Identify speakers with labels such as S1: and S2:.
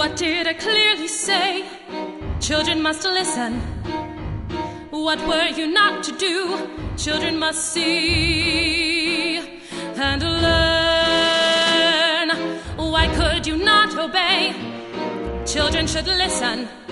S1: What did I clearly say? Children must listen. What were you not to do? Children must see and learn. Why could you not obey? Children should listen.